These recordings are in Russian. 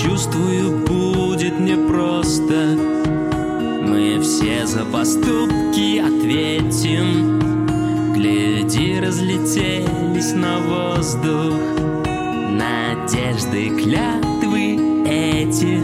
чувствую, будет непросто. Мы все за поступки ответим. Гляди, разлетелись на воздух надежды, клятвы эти.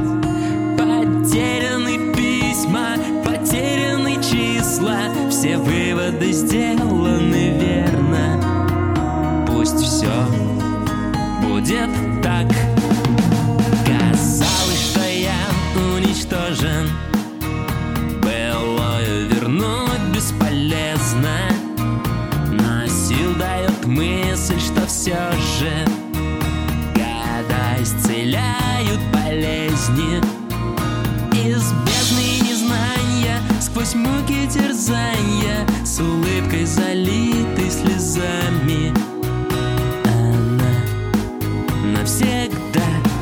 Потеряны письма, потеряны числа, все выводы сделаны верно. Пусть все будет так. Казалось, что я уничтожен, былое вернуть бесполезно, но сил дает мысль, что все же года исцеляют болезни. Из бездны незнания, сквозь муки терзания, с улыбкой залитой слезами, она навсегда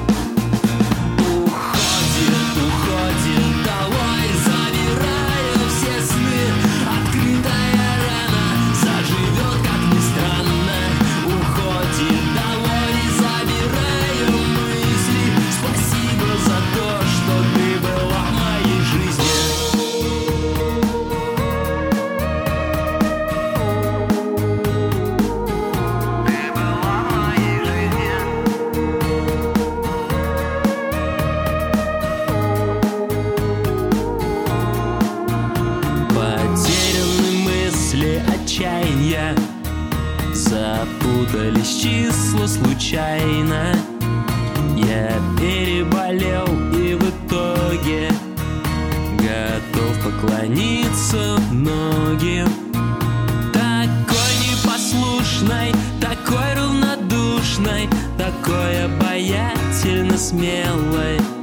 уходит долой, забирая все сны. Открытая рана заживет, как ни странно. Уходит долой, забирая мысли. Спасибо за то, что ты была в моей жизни. Потеряны мысли отчаяния, запутались числа случайно. Я переболел и в итоге готов поклониться в ноги. Такой непослушной, такой равнодушной, такой обаятельно смелой.